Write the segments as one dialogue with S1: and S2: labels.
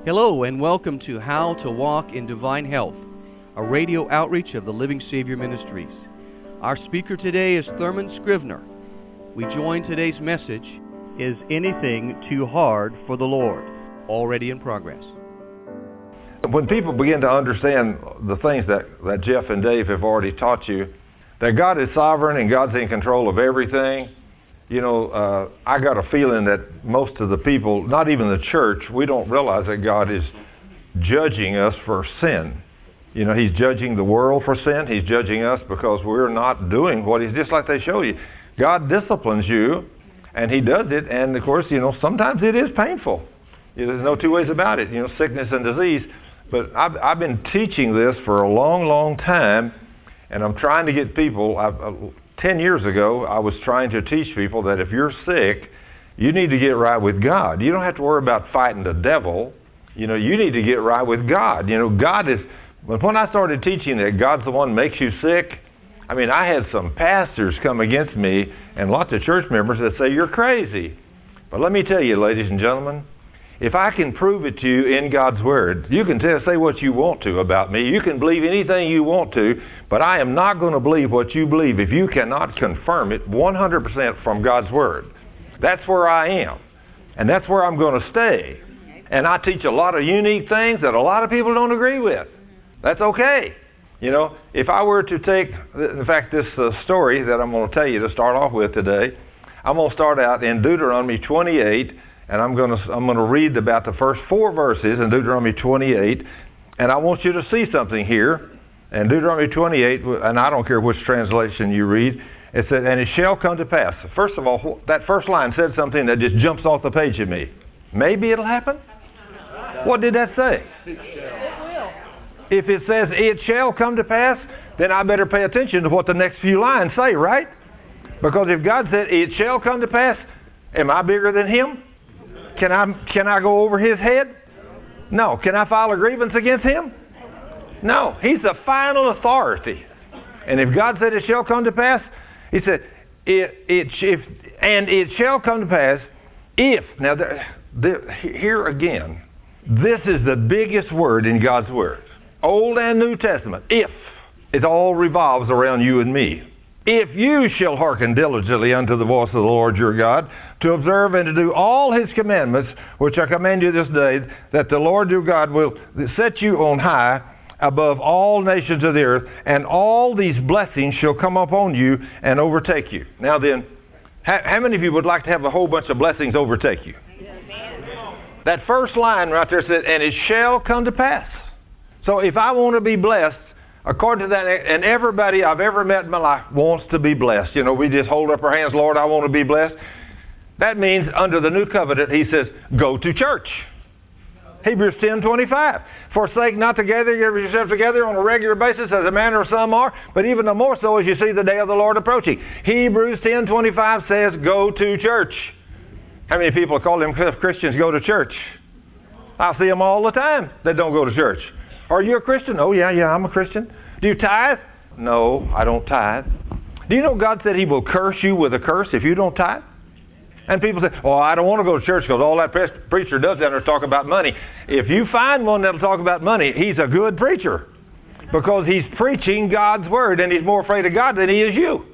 S1: Hello and welcome to How to Walk in Divine Health, a radio outreach of the Living Savior Ministries. Our speaker today is Thurman Scrivener. We join today's message, Is Anything Too Hard for the Lord? Already in progress.
S2: When people begin to understand the things that Jeff and Dave have already taught you, that God is sovereign and God's in control of everything, I got a feeling that most of the people, not even the church, we don't realize that God is judging us for sin. He's judging the world for sin. He's judging us because we're not doing what He's, just like they show you. God disciplines you, and He does it, and of course, sometimes it is painful. There's no two ways about it, sickness and disease. But I've been teaching this for a long, long time, and I'm trying to get people, 10 years ago, I was trying to teach people that if you're sick, you need to get right with God. You don't have to worry about fighting the devil. You need to get right with God. God is, when I started teaching that God's the one who makes you sick, I had some pastors come against me and lots of church members that say you're crazy. But let me tell you, ladies and gentlemen, if I can prove it to you in God's Word, you can say what you want to about me. You can believe anything you want to, but I am not going to believe what you believe if you cannot confirm it 100% from God's Word. That's where I am, and that's where I'm going to stay. And I teach a lot of unique things that a lot of people don't agree with. That's okay. If I were to take, in fact, this story that I'm going to tell you to start off with today, I'm going to start out in Deuteronomy 28, and I'm going to read about the first 4 verses in Deuteronomy 28, and I want you to see something here. In Deuteronomy 28, and I don't care which translation you read, it said, and it shall come to pass. First of all, that first line said something that just jumps off the page at me. Maybe it'll happen? What did that say? It will. If it says, it shall come to pass, then I better pay attention to what the next few lines say, right? Because if God said, it shall come to pass, am I bigger than Him? Can I go over His head? No. Can I file a grievance against Him? No. He's the final authority. And if God said it shall come to pass, He said, it shall come to pass if. Now, here again, this is the biggest word in God's Word. Old and New Testament. If. It all revolves around you and me. If you shall hearken diligently unto the voice of the Lord your God, to observe and to do all His commandments, which I command you this day, that the Lord your God will set you on high above all nations of the earth, and all these blessings shall come upon you and overtake you. Now then, how many of you would like to have a whole bunch of blessings overtake you? That first line right there said, and it shall come to pass. So if I want to be blessed, according to that, and everybody I've ever met in my life wants to be blessed. We just hold up our hands, Lord, I want to be blessed. That means under the new covenant, He says, go to church. Hebrews 10:25. Forsake not to gather yourselves together on a regular basis as a manner of some are, but even the more so as you see the day of the Lord approaching. Hebrews 10:25 says, go to church. How many people call them Christians go to church? I see them all the time that don't go to church. Are you a Christian? Oh, yeah, I'm a Christian. Do you tithe? No, I don't tithe. Do you know God said He will curse you with a curse if you don't tithe? And people say, oh, I don't want to go to church because all that preacher does down there is talk about money. If you find one that'll talk about money, he's a good preacher because he's preaching God's Word, and he's more afraid of God than he is you.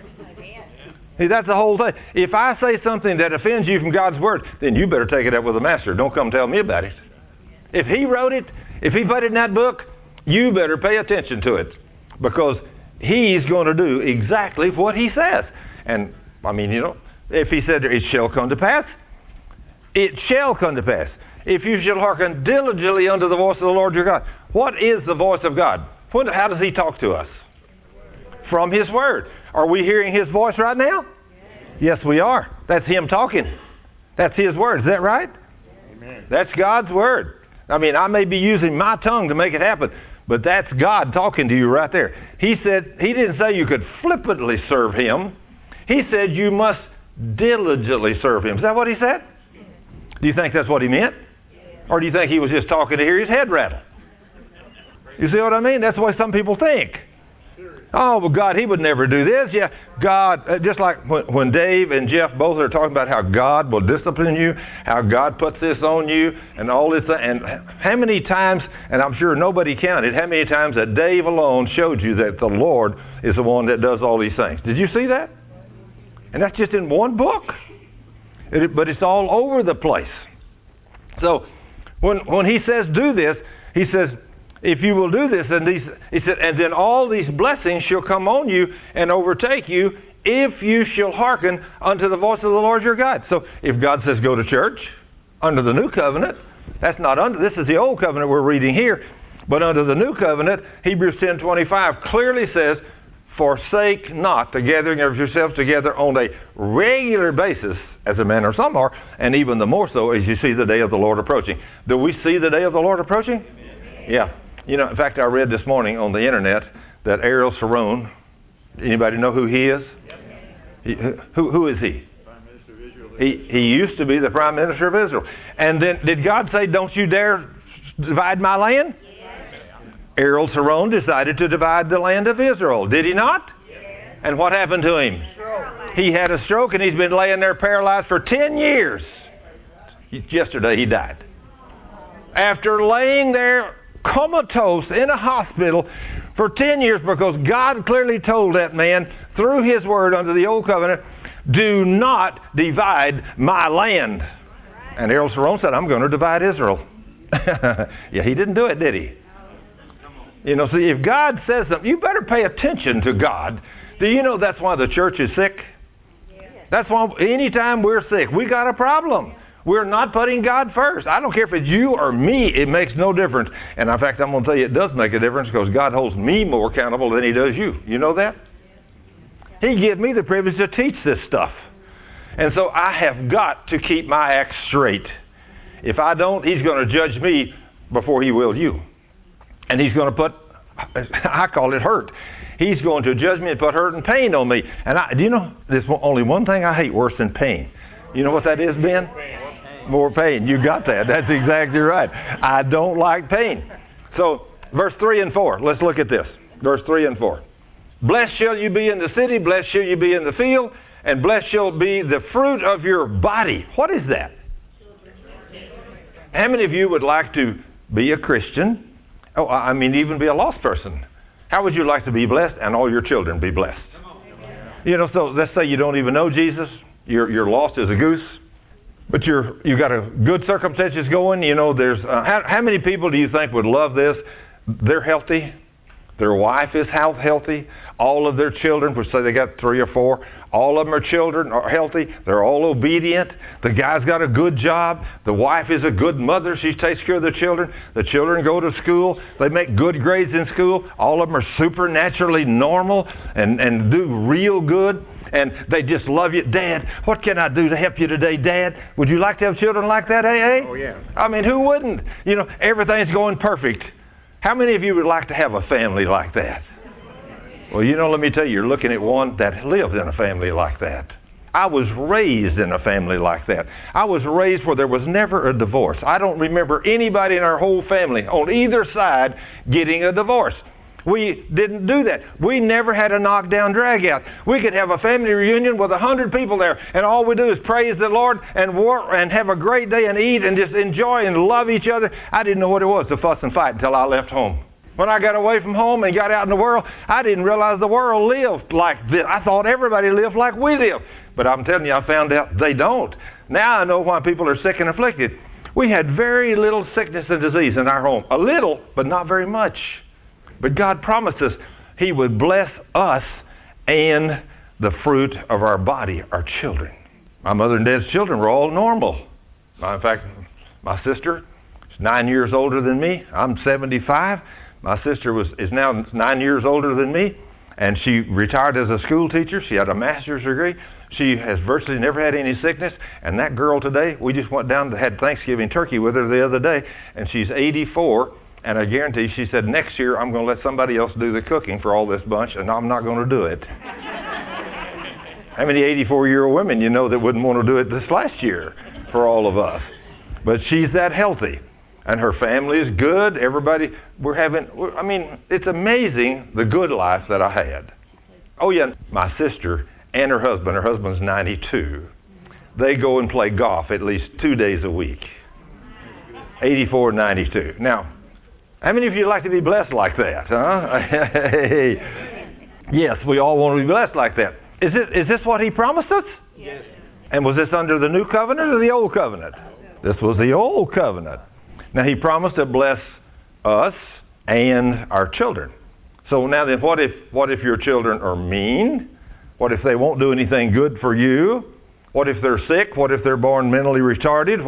S2: See, that's the whole thing. If I say something that offends you from God's Word, then you better take it up with the Master. Don't come tell me about it. If He wrote it, if He put it in that book, you better pay attention to it because He's going to do exactly what He says. And, if He said it shall come to pass, it shall come to pass. If you shall hearken diligently unto the voice of the Lord your God. What is the voice of God? How does He talk to us? From His Word. Are we hearing His voice right now? Yes, we are. That's Him talking. That's His Word. Is that right? Amen. That's God's Word. I may be using my tongue to make it happen, but that's God talking to you right there. He said, He didn't say you could flippantly serve Him. He said you must diligently serve Him. Is that what He said? Do you think that's what He meant? Or do you think He was just talking to hear his head rattle? You see what I mean? That's the way some people think. Oh, well, God, He would never do this. Yeah, God, just like when Dave and Jeff both are talking about how God will discipline you, how God puts this on you, and all this. And how many times, and I'm sure nobody counted, how many times that Dave alone showed you that the Lord is the one that does all these things. Did you see that? And that's just in one book. But it's all over the place. So when He says do this, He says, if you will do this, He said, and then all these blessings shall come on you and overtake you if you shall hearken unto the voice of the Lord your God. So if God says go to church under the new covenant, that's not under, this is the old covenant we're reading here, but under the new covenant, Hebrews 10:25 clearly says, forsake not the gathering of yourselves together on a regular basis, as a manner some are, and even the more so as you see the day of the Lord approaching. Do we see the day of the Lord approaching? Yeah. You know, in fact, I read this morning on the internet that Ariel Sharon, anybody know who he is? Who is he?
S3: Prime Minister of Israel.
S2: He used to be the Prime Minister of Israel. And then, did God say, don't you dare divide my land?
S3: Yes.
S2: Ariel Sharon decided to divide the land of Israel. Did he not?
S3: Yes.
S2: And what happened to him? He had a stroke and he's been laying there paralyzed for 10 years. Yesterday he died. After laying there comatose in a hospital for 10 years because God clearly told that man through His word under the old covenant, do not divide my land. And Ariel Sharon said, I'm going to divide Israel. Yeah, he didn't do it, did he? You know, see, if God says something, you better pay attention to God. Do you know that's why the church is sick? That's why anytime we're sick, we got a problem. We're not putting God first. I don't care if it's you or me. It makes no difference. And in fact, I'm going to tell you it does make a difference because God holds me more accountable than He does you. You know that? He gives me the privilege to teach this stuff. And so I have got to keep my act straight. If I don't, He's going to judge me before He will you. And He's going to put, I call it hurt. He's going to judge me and put hurt and pain on me. And do you know, there's only one thing I hate worse than pain. You know what that is, Ben? More pain. You got that. That's exactly right. I don't like pain. So, verse 3 and 4. Let's look at this. Verse 3 and 4. Blessed shall you be in the city, blessed shall you be in the field, and blessed shall be the fruit of your body. What is that? How many of you would like to be a Christian? Oh, I mean, even be a lost person. How would you like to be blessed and all your children be blessed? You know, so let's say you don't even know Jesus. You're lost as a goose. But you got a good circumstances going. You know, there's how many people do you think would love this? They're healthy. Their wife is healthy. All of their children, which say they got 3 or 4, all of them are children, are healthy. They're all obedient. The guy's got a good job. The wife is a good mother. She takes care of the children. The children go to school. They make good grades in school. All of them are supernaturally normal and do real good. And they just love you. Dad, what can I do to help you today, Dad? Would you like to have children like that, AA?
S3: Oh, yeah.
S2: I mean, who wouldn't? You know, everything's going perfect. How many of you would like to have a family like that? Well, you know, let me tell you, you're looking at one that lives in a family like that. I was raised in a family like that. I was raised where there was never a divorce. I don't remember anybody in our whole family on either side getting a divorce. We didn't do that. We never had a knockdown drag-out. We could have a family reunion with 100 people there, and all we do is praise the Lord and work and have a great day and eat and just enjoy and love each other. I didn't know what it was to fuss and fight until I left home. When I got away from home and got out in the world, I didn't realize the world lived like this. I thought everybody lived like we live. But I'm telling you, I found out they don't. Now I know why people are sick and afflicted. We had very little sickness and disease in our home. A little, but not very much. But God promised us He would bless us and the fruit of our body, our children. My mother and dad's children were all normal. In fact, my sister is 9 years older than me. I'm 75. My sister is now 9 years older than me, and she retired as a school teacher. She had a master's degree. She has virtually never had any sickness. And that girl today, we just went down and had Thanksgiving turkey with her the other day, and she's 84. And I guarantee, she said, next year I'm going to let somebody else do the cooking for all this bunch, and I'm not going to do it. How many 84-year-old women you know that wouldn't want to do it this last year for all of us? But she's that healthy. and her family is good. Everybody, it's amazing the good life that I had. Oh yeah, my sister and her husband's 92. They go and play golf at least 2 days a week. 84 and 92. Now, how many of you like to be blessed like that, huh? Yes, we all want to be blessed like that. Is this what he promised us?
S3: Yes.
S2: And was this under the new covenant or the old covenant? This was the old covenant. Now, he promised to bless us and our children. So now then, what if your children are mean? What if they won't do anything good for you? What if they're sick? What if they're born mentally retarded?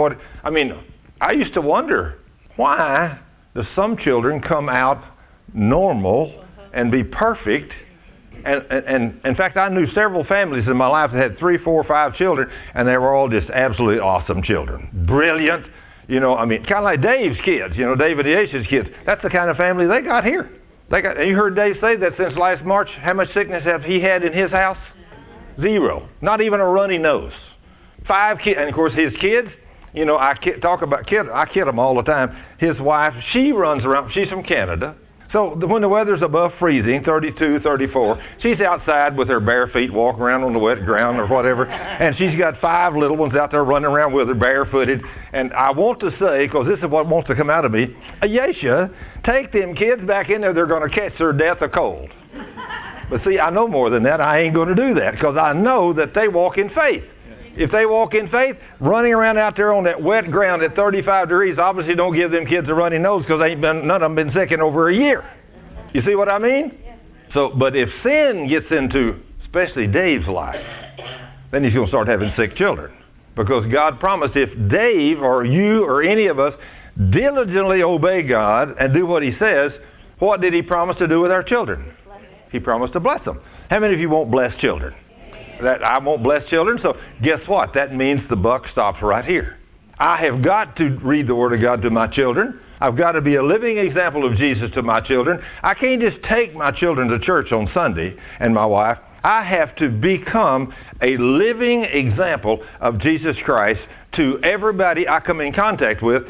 S2: I used to wonder, why do some children come out normal and be perfect? And in fact, I knew several families in my life that had 3, 4, 5 children, and they were all just absolutely awesome children. Brilliant. Kind of like Dave's kids, David Yesh's kids. That's the kind of family they got here. You heard Dave say that since last March, how much sickness have he had in his house? 0. Not even a runny nose. 5 kids, and of course his kids, I kid them all the time. His wife, she runs around, she's from Canada. So when the weather's above freezing, 32, 34, she's outside with her bare feet walking around on the wet ground or whatever, and she's got 5 little ones out there running around with her barefooted. And I want to say, because this is what wants to come out of me, Yesha, take them kids back in there, they're going to catch their death of cold. But see, I know more than that. I ain't going to do that because I know that they walk in faith. If they walk in faith, running around out there on that wet ground at 35 degrees, obviously don't give them kids a runny nose because none of them been sick in over a year. You see what I mean? So, but if sin gets into, especially Dave's life, then he's going to start having sick children. Because God promised if Dave or you or any of us diligently obey God and do what he says, what did he promise to do with our children? He promised to bless them. How many of you won't bless children? That I won't bless children, so guess what? That means the buck stops right here. I have got to read the Word of God to my children. I've got to be a living example of Jesus to my children. I can't just take my children to church on Sunday and my wife. I have to become a living example of Jesus Christ to everybody I come in contact with.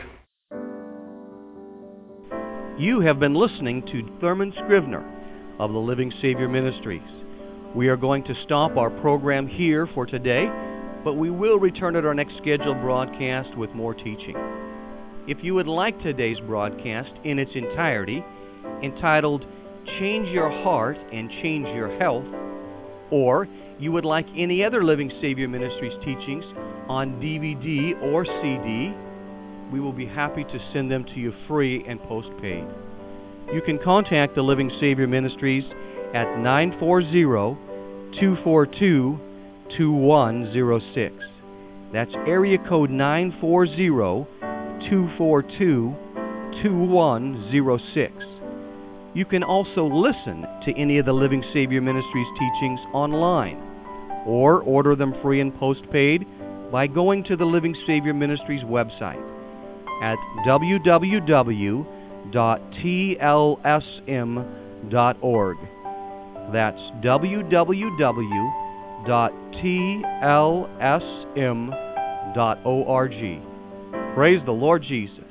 S1: You have been listening to Thurman Scrivener of the Living Savior Ministries. We are going to stop our program here for today, but we will return at our next scheduled broadcast with more teaching. If you would like today's broadcast in its entirety, entitled Change Your Heart and Change Your Health, or you would like any other Living Savior Ministries teachings on DVD or CD, we will be happy to send them to you free and postpaid. You can contact the Living Savior Ministries at 940-242-2106. That's area code 940-242-2106. You can also listen to any of the Living Savior Ministries teachings online, or order them free and postpaid by going to the Living Savior Ministries website at www.tlsm.org. That's www.tlsm.org. Praise the Lord Jesus.